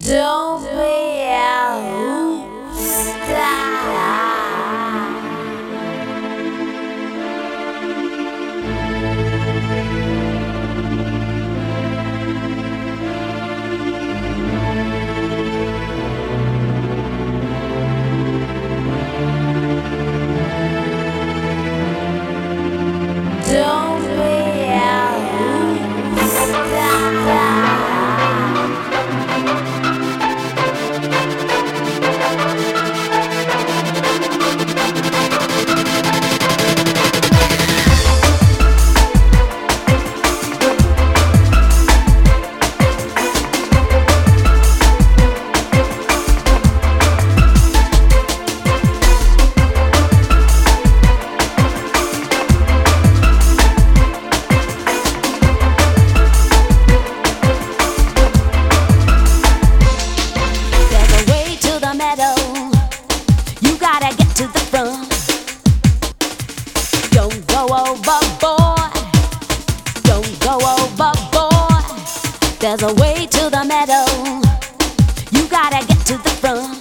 Don't be a hoop star. Don't be a hoop star. Don't go overboard. Don't go overboard. There's a way to the meadow. You gotta get to the front.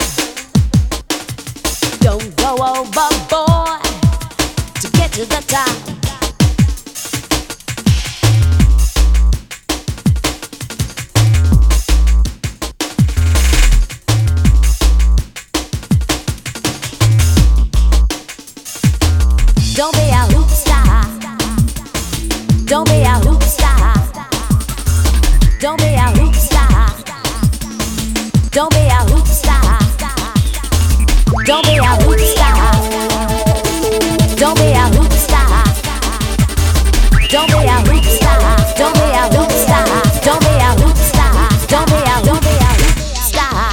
Don't go overboard to get to the top. Don't be a hoop star. Don't be a hoop star. Don't be a hoop star. Don't be a hoop star. Don't be a hoop star. Don't be a hoop star. Don't be a hoop star. Don't be a hoop star. Don't be a hoop star. Don't be a hoop star.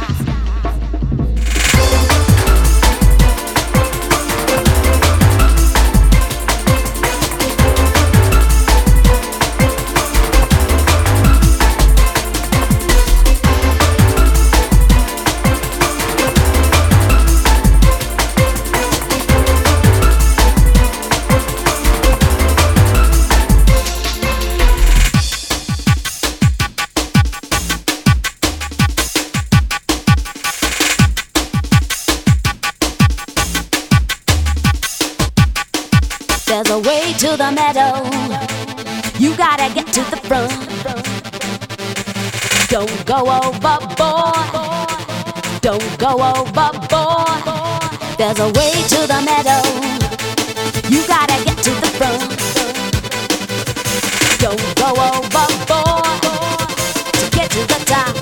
There's a way to the meadow. You gotta get to the front. Don't go overboard. Don't go overboard. There's a way to the meadow. You gotta get to the front. Don't go overboard to get to the top.